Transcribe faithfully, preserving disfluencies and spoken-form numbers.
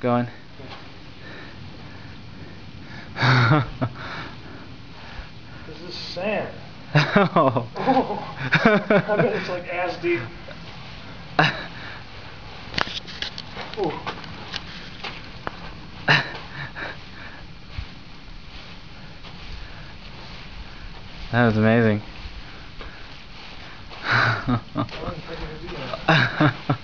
going. This is sand. Oh. Oh. I bet it's like ass deep. Ooh. That was amazing. I wasn't expecting to do that.